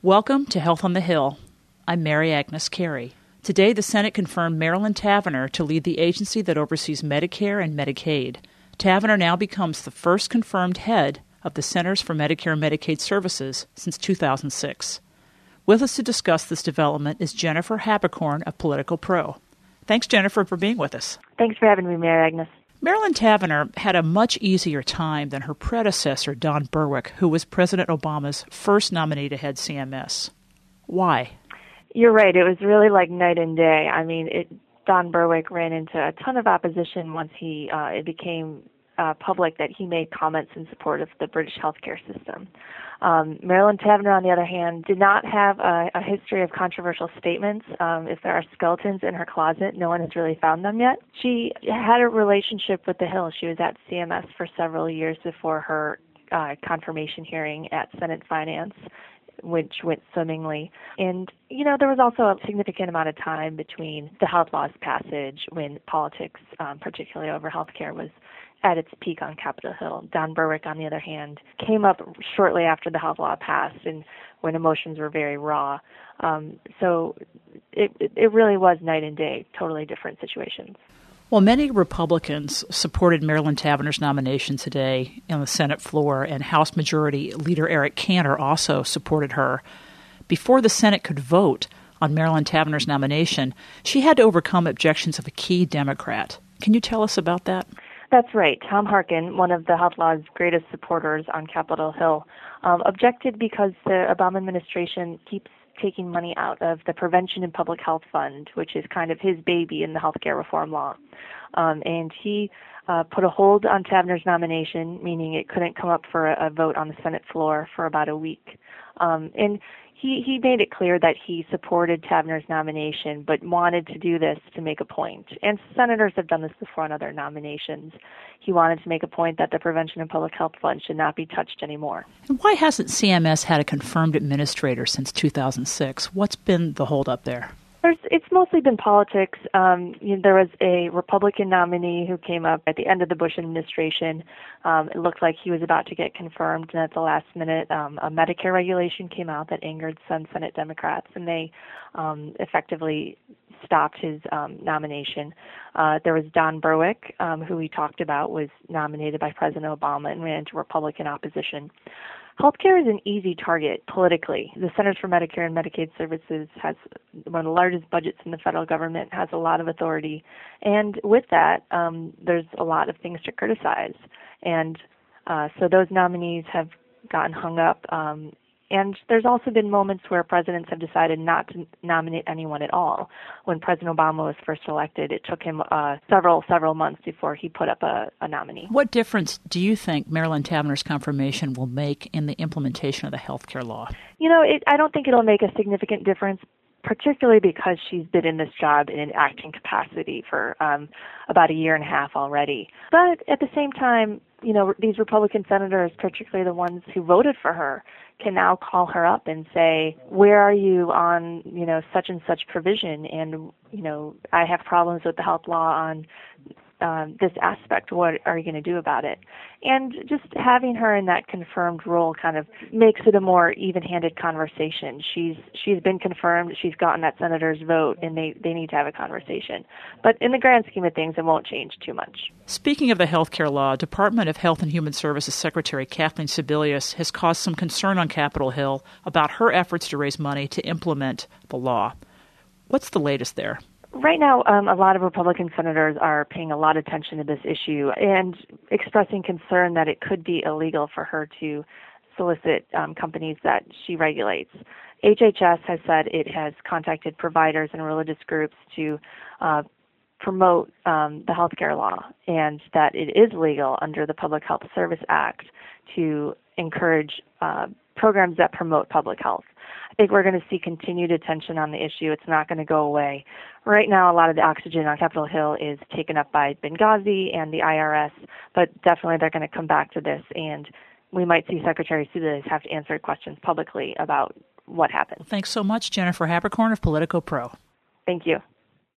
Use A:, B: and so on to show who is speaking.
A: Welcome to Health on the Hill. I'm Mary Agnes Carey. Today, the Senate confirmed Marilyn Tavenner to lead the agency that oversees Medicare and Medicaid. Tavenner now becomes the first confirmed head of the Centers for Medicare and Medicaid Services since 2006. With us to discuss this development is Jennifer Haberkorn of Politico Pro. Thanks, Jennifer, for being with us.
B: Thanks for having me, Mary Agnes.
A: Marilyn Tavenner had a much easier time than her predecessor, Don Berwick, who was President Obama's first nominee to head CMS. Why?
B: You're right. It was really like night and day. I mean, Don Berwick ran into a ton of opposition once it became public that he made comments in support of the British healthcare system. Marilyn Tavenner, on the other hand, did not have a history of controversial statements. If there are skeletons in her closet, no one has really found them yet. She had a relationship with the Hill. She was at CMS for several years before her confirmation hearing at Senate Finance, which went swimmingly. And, there was also a significant amount of time between the health law's passage when politics, particularly over healthcare, was at its peak on Capitol Hill. Don Berwick, on the other hand, came up shortly after the health law passed and when emotions were very raw. So it really was night and day, totally different situations.
A: Well, many Republicans supported Marilyn Tavenner's nomination today on the Senate floor, and House Majority Leader Eric Cantor also supported her. Before the Senate could vote on Marilyn Tavenner's nomination, she had to overcome objections of a key Democrat. Can you tell us about that?
B: That's right. Tom Harkin, one of the health law's greatest supporters on Capitol Hill, objected because the Obama administration keeps taking money out of the Prevention and Public Health Fund, which is kind of his baby in the healthcare reform law. And he put a hold on Tavenner's nomination, meaning it couldn't come up for a vote on the Senate floor for about a week. And he made it clear that he supported Tavenner's nomination, but wanted to do this to make a point. And senators have done this before on other nominations. He wanted to make a point that the Prevention and Public Health Fund should not be touched anymore.
A: And why hasn't CMS had a confirmed administrator since 2006? What's been the holdup there?
B: It's mostly been politics. There was a Republican nominee who came up at the end of the Bush administration. It looked like he was about to get confirmed, and at the last minute, a Medicare regulation came out that angered some Senate Democrats, and they effectively stopped his nomination. There was Don Berwick, who we talked about, was nominated by President Obama and ran into Republican opposition. Healthcare is an easy target politically. The Centers for Medicare and Medicaid Services has one of the largest budgets in the federal government, has a lot of authority, and with that, there's a lot of things to criticize. And so those nominees have gotten hung up. And there's also been moments where presidents have decided not to nominate anyone at all. When President Obama was first elected, it took him several months before he put up a nominee.
A: What difference do you think Marilyn Tavenner's confirmation will make in the implementation of the health care law?
B: I don't think it'll make a significant difference, particularly because she's been in this job in an acting capacity for about a year and a half already. But at the same time, these Republican senators, particularly the ones who voted for her, can now call her up and say, where are you on, such and such provision? And, I have problems with the health law on this aspect. What are you going to do about it? And just having her in that confirmed role kind of makes it a more even-handed conversation. She's been confirmed. She's gotten that senator's vote, and they need to have a conversation. But in the grand scheme of things, it won't change too much.
A: Speaking of the health care law, Department of Health and Human Services Secretary Kathleen Sebelius has caused some concern on Capitol Hill about her efforts to raise money to implement the law. What's the latest there?
B: Right now, a lot of Republican senators are paying a lot of attention to this issue and expressing concern that it could be illegal for her to solicit companies that she regulates. HHS has said it has contacted providers and religious groups to promote the healthcare law, and that it is legal under the Public Health Service Act to encourage programs that promote public health. I think we're going to see continued attention on the issue. It's not going to go away. Right now, a lot of the oxygen on Capitol Hill is taken up by Benghazi and the IRS, but definitely they're going to come back to this, and we might see Secretary Sebelius have to answer questions publicly about what happened.
A: Thanks so much, Jennifer Haberkorn of Politico Pro.
B: Thank you.